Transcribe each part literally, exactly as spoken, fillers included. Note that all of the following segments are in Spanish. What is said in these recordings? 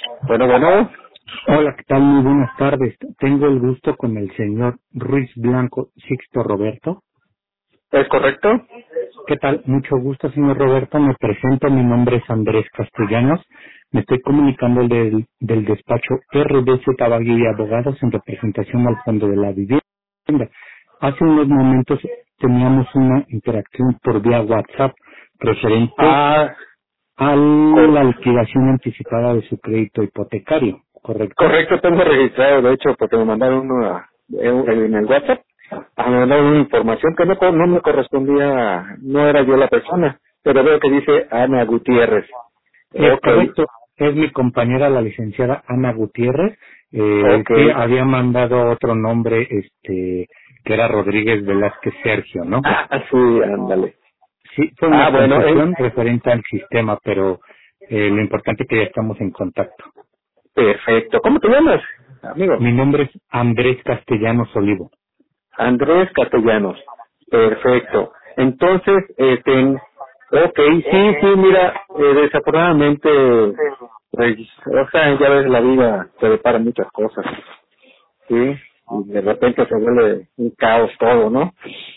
Bueno, bueno, Hola, ¿qué tal? Muy buenas tardes. Tengo el gusto con el señor Ruiz Blanco Sixto Roberto. ¿es correcto? ¿Qué tal? Mucho gusto, señor Roberto. Me presento, mi nombre es Andrés Castellanos. Me estoy comunicando del, del despacho R D Z Tabaguí y Abogados en representación al Fondo de la Vivienda. Hace unos momentos teníamos una interacción por vía WhatsApp referente Ah, a cor- la liquidación anticipada de su crédito hipotecario, ¿correcto? correcto, tengo registrado, de hecho, porque me mandaron una, en, en el WhatsApp, ah, me mandaron una información que no, co- no me correspondía, no era yo la persona, pero veo que dice Ana Gutiérrez. Es Ok, correcto, es mi compañera la licenciada Ana Gutiérrez. Eh, ok. sí, había mandado otro nombre, este, que era Rodríguez Velázquez Sergio, ¿no? Ah, sí, ándale. Sí, fue Ah, una bueno, eh, confusión referente al sistema, pero eh, lo importante es que ya estamos en contacto. perfecto. ¿Cómo te llamas, amigo? Mi nombre es Andrés Castellanos Olivo. Andrés Castellanos. Perfecto. Entonces, este, ok, sí, sí, mira, eh, desafortunadamente, pues, o sea, ya ves, la vida se depara muchas cosas, ¿sí? Y de repente se vuelve un caos todo, ¿no?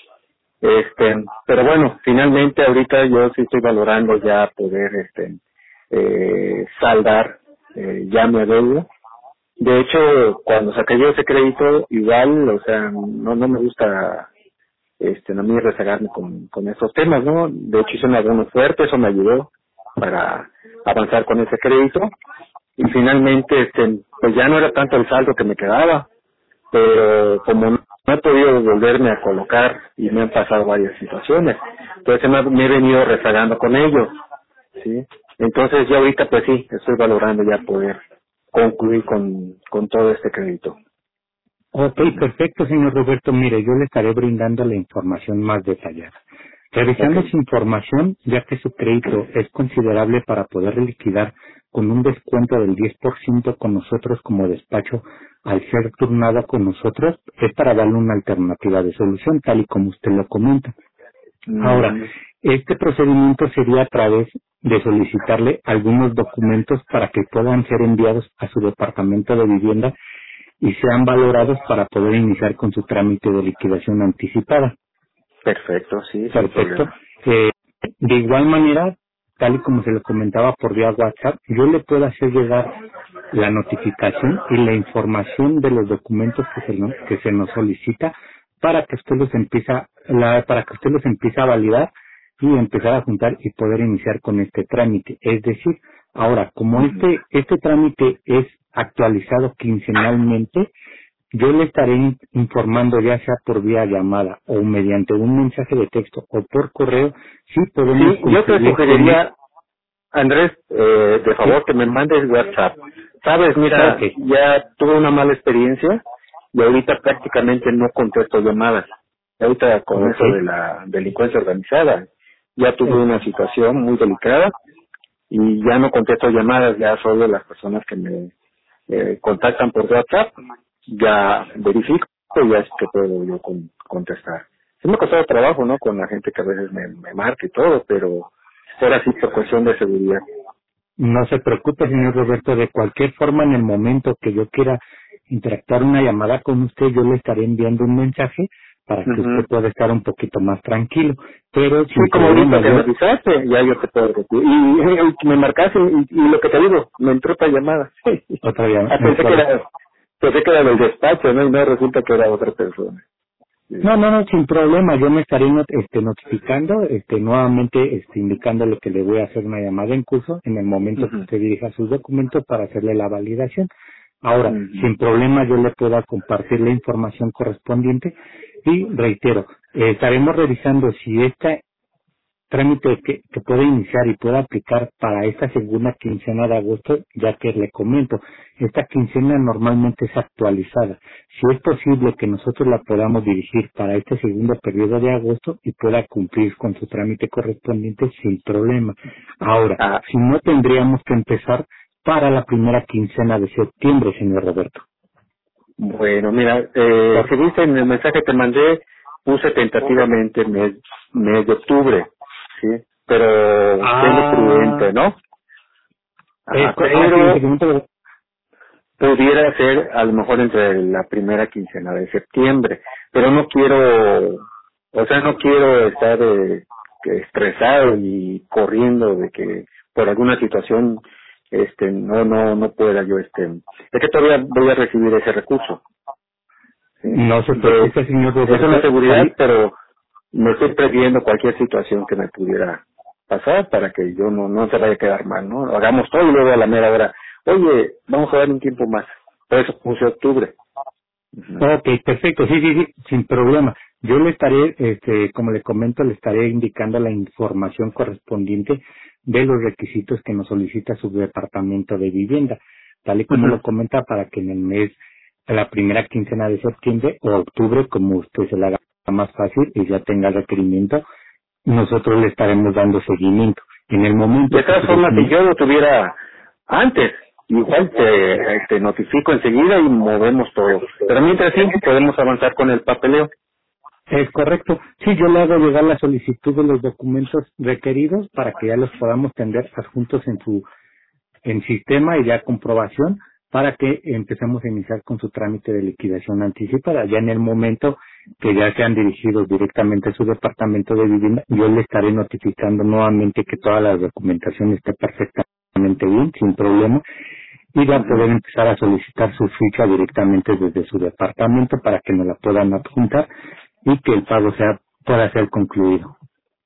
Este, pero bueno, finalmente ahorita yo sí estoy valorando ya poder, este, eh, saldar eh, ya mi deuda. De hecho, cuando saqué yo ese crédito, igual, o sea, no, no me gusta este, no me rezagarme con, con esos temas, ¿no? De hecho hice un abono fuerte, eso me ayudó para avanzar con ese crédito y finalmente, este, pues ya no era tanto el saldo que me quedaba, pero como no he podido volverme a colocar y me han pasado varias situaciones, entonces me, me he venido rezagando con ello, ¿sí? Entonces ya ahorita pues sí, estoy valorando ya poder concluir con, con todo este crédito. Ok, perfecto, señor Roberto. Mire, yo le estaré brindando la información más detallada. Ok. Revisando su información, ya que su crédito es considerable para poder liquidar con un descuento del diez por ciento con nosotros como despacho, al ser turnado con nosotros, es para darle una alternativa de solución, tal y como usted lo comenta. Ahora, Mm, este procedimiento sería a través de solicitarle algunos documentos para que puedan ser enviados a su departamento de vivienda y sean valorados para poder iniciar con su trámite de liquidación anticipada. perfecto, sí, sin Perfecto. problema. Eh, de igual manera, tal y como se lo comentaba por vía WhatsApp, yo le puedo hacer llegar la notificación y la información de los documentos que se, no- que se nos solicita para que usted los empieza la, para que usted los empiece a validar y empezar a juntar y poder iniciar con este trámite. Es decir, ahora, como Ujú. este este trámite es actualizado quincenalmente, yo le estaré in- informando ya sea por vía llamada o mediante un mensaje de texto o por correo si podemos Sí, yo te concluir con él. sugeriría, Andrés, eh, de Sí, favor que me mandes WhatsApp. Sabes, ok, mira, ya tuve una mala experiencia y ahorita prácticamente no contesto llamadas. Ahorita con ok, eso de la delincuencia organizada, ya tuve ok. una situación muy delicada y ya no contesto llamadas, ya solo las personas que me eh, contactan por WhatsApp, ya verifico y ya es que puedo yo con- contestar. Sí me ha costado trabajo, ¿no? Con la gente que a veces me, me marca y todo, pero ahora sí por cuestión de seguridad. No se preocupe, señor Roberto, de cualquier forma, en el momento que yo quiera interactuar una llamada con usted, yo le estaré enviando un mensaje para que usted Ujú. pueda estar un poquito más tranquilo, pero Sí, sin como problema. ahorita que me Yo, avisaste, ya yo te puedo decir. Y, y- y me marcaste y, y lo que te digo, me entró otra llamada. otra llamada, Ah, es pensé que correcto. era, pensé que era del despacho, ¿no? Y no resulta que era otra persona. Sí. No, no, no, sin problema. Yo me estaré not- este, notificando, este, nuevamente, este, indicándole que le voy a hacer una llamada en curso en el momento que Ujú, usted dirija sus documentos para hacerle la validación. Ahora, ujú. sin problema, yo le pueda compartir la información correspondiente y reitero, eh, estaremos revisando si esta trámite que, que puede iniciar y pueda aplicar para esta segunda quincena de agosto, ya que le comento, esta quincena normalmente es actualizada. Si es posible que nosotros la podamos dirigir para este segundo periodo de agosto y pueda cumplir con su trámite correspondiente sin problema. Ahora, Ah, si no tendríamos que empezar para la primera quincena de septiembre, señor Roberto. bueno, mira, eh, Por- si viste en el mensaje que te mandé, puse tentativamente mes, mes de octubre, ¿sí? Pero siendo Ah, prudente, ¿no? es, Ajá, co- ah, sí, pero, seguimiento. pudiera ser a lo mejor entre la primera quincena de septiembre, pero no quiero, o sea, no quiero estar eh, estresado y corriendo de que por alguna situación este no no no pueda yo este es que todavía voy a recibir ese recurso. ¿Sí? No se preocupe, señor Roberto. Es una seguridad, Ahí, pero me estoy previendo cualquier situación que me pudiera pasar para que yo no no se vaya a quedar mal, ¿no? Hagamos todo y luego a la mera hora, oye, vamos a dar un tiempo más. Por eso puse octubre. Uh-huh. Ok, perfecto, sí, sí, sí, sin problema. Yo le estaré, este, como le comento, le estaré indicando la información correspondiente de los requisitos que nos solicita su departamento de vivienda, tal y como Uh-huh. lo comenta, para que en el mes, a la primera quincena de septiembre o octubre, como usted se la haga más fácil y ya tenga el requerimiento, nosotros le estaremos dando seguimiento. En el momento De todas que formas, defini- si yo lo tuviera antes, igual te, te notifico enseguida y movemos todo. Pero mientras sí, podemos avanzar con el papeleo. Es correcto. Sí, yo le hago llegar la solicitud de los documentos requeridos para que ya los podamos tener adjuntos en su en sistema y ya comprobación, para que empecemos a iniciar con su trámite de liquidación anticipada. Ya en el momento que ya sean dirigidos directamente a su departamento de vivienda, yo le estaré notificando nuevamente que toda la documentación esté perfectamente bien, sin problema, y va a poder empezar a solicitar su ficha directamente desde su departamento para que nos la puedan adjuntar y que el pago sea pueda ser concluido.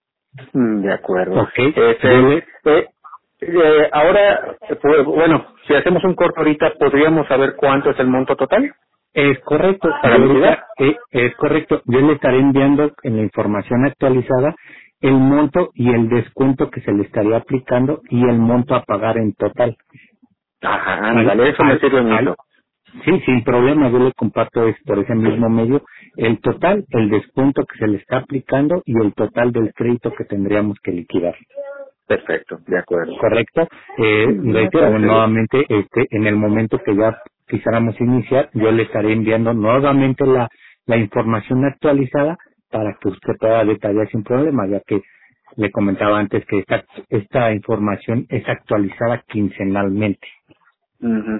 Mm, De acuerdo. Ok. Este, Yo le- eh, eh, ahora, pues, bueno, si hacemos un corto ahorita, ¿podríamos saber cuánto es el monto total Es correcto. para Yo liquidar? ahorita, eh, es correcto. Yo le estaré enviando en la información actualizada el monto y el descuento que se le estaría aplicando y el monto a pagar en total. Ajá, Al- ándale, eso me al- sirve al- mucho. Sí, sin problema, yo le comparto es por ese mismo medio el total, el descuento que se le está aplicando y el total del crédito que tendríamos que liquidar. Perfecto, de acuerdo. Correcto. Eh, Mm, me reitero parece bien. nuevamente, este, en el momento que ya quisiéramos iniciar, yo le estaré enviando nuevamente la, la información actualizada para que usted pueda detallar sin problema, ya que le comentaba antes que esta, esta información es actualizada quincenalmente. Ujú.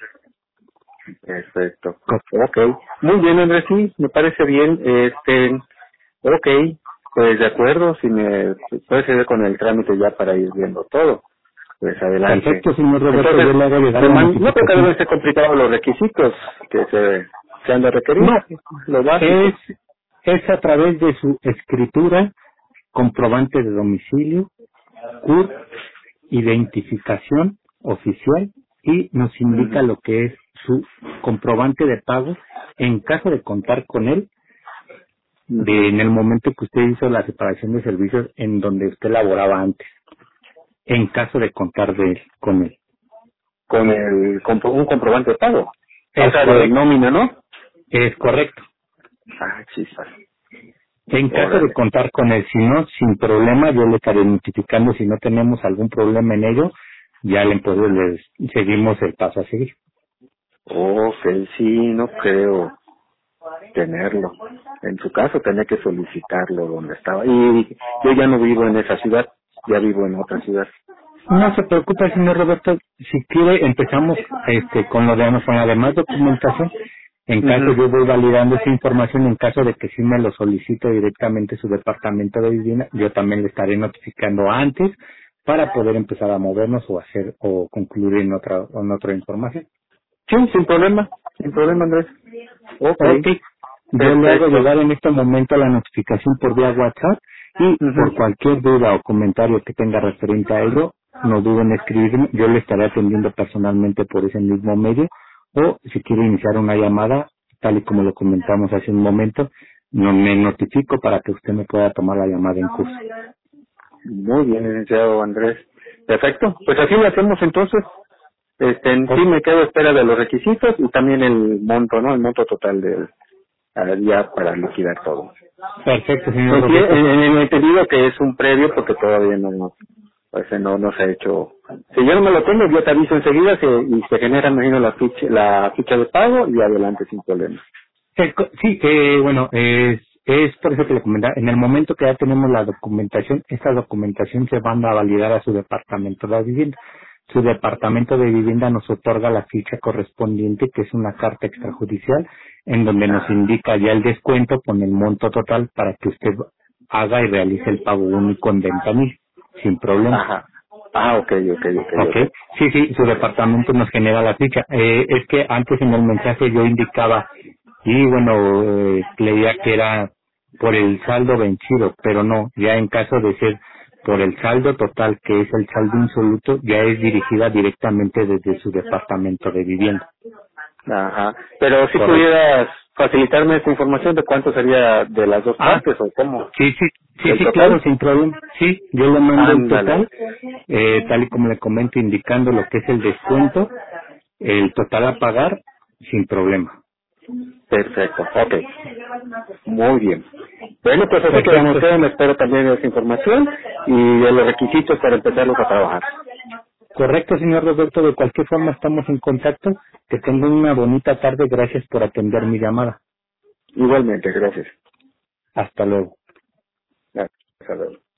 Perfecto. Ok. Muy bien, Andrés, sí, me parece bien. Este, ok, pues de acuerdo, si me puedes seguir con el trámite ya para ir viendo todo, pues adelante. Perfecto, señor Roberto, yo Entonces, le hago llegar me la man- no creo que notificación. deben ser complicados los requisitos que se, se han de requerir, No, lo básico. es, es a través de su escritura, comprobante de domicilio, C U R, identificación oficial, y nos indica Ujú. lo que es su comprobante de pago en caso de contar con él, de en el momento que usted hizo la separación de servicios en donde usted laboraba antes, en caso de contar de él, con él. Con el compro- un comprobante de pago. O Es sea, de correcto, nómina, ¿no? es correcto. Ah, chispas. En caso de Órale. contar con él, si no, sin problema, yo le estaré notificando si no tenemos algún problema en ello, ya le, pues, le seguimos el paso a seguir. Ok, sí, no creo tenerlo. En su caso tenía que solicitarlo donde estaba. Y yo ya no vivo en esa ciudad, ya vivo en otra ciudad. No se preocupe, señor Roberto, si quiere empezamos este con lo de con la demás documentación. En caso Ujú. yo voy validando esa información, en caso de que sí me lo solicite directamente su departamento de vivienda, yo también le estaré notificando antes para poder empezar a movernos o hacer o concluir en otra en otra información. Sí, sin problema, sin problema, Andrés. Ok, Ok, yo le hago perfecto. llegar en este momento la notificación por vía WhatsApp y por Ujú. cualquier duda o comentario que tenga referente a ello, no duden en escribirme, yo le estaré atendiendo personalmente por ese mismo medio, o si quiere iniciar una llamada, tal y como lo comentamos hace un momento, no me notifico para que usted me pueda tomar la llamada en curso. Muy bien, licenciado Andrés. Perfecto, pues así lo hacemos entonces. Este, en Oh, sí me quedo a espera de los requisitos y también el monto, ¿no? El monto total del ah, ya para liquidar todo. perfecto, señor En sí, Roberto. en, en el entendido que es un previo porque todavía no, pues no, no se ha hecho. Si yo no me lo tengo, yo te aviso enseguida se, y se genera, me imagino, la ficha, la ficha de pago y adelante sin problema. Eh, co- Sí, eh, bueno, es, es por eso que le comentaba, en el momento que ya tenemos la documentación, esta documentación se manda a validar a su departamento de la vivienda. su departamento de vivienda nos otorga la ficha correspondiente, que es una carta extrajudicial, en donde nos indica ya el descuento con el monto total para que usted haga y realice el pago único en ventanilla, sin problema. Ajá. Ah, ok, ok, ok. Ok, okay. sí, sí, su departamento nos genera la ficha. Eh, es que antes en el mensaje yo indicaba, y bueno, eh, leía que era por el saldo vencido, pero no, ya en caso de ser por el saldo total, que es el saldo insoluto, ya es dirigida directamente desde su departamento de vivienda. Ajá. Pero si Correcto. pudieras facilitarme esa información de cuánto sería de las dos Ah, partes o cómo. sí, sí, sí, ¿El sí, total? claro, sin problema. Sí, yo le mando el Ándale. total, eh, tal y como le comento, indicando lo que es el descuento, el total a pagar, sin problema. Perfecto, ok. Muy bien. Bueno, pues así quedamos. Perfecto. Me espero también esa información y de los requisitos para empezarlos a trabajar. Correcto, señor Roberto. De cualquier forma estamos en contacto. Que tengan una bonita tarde. Gracias por atender mi llamada. Igualmente, gracias. Hasta luego. Gracias. Hasta luego.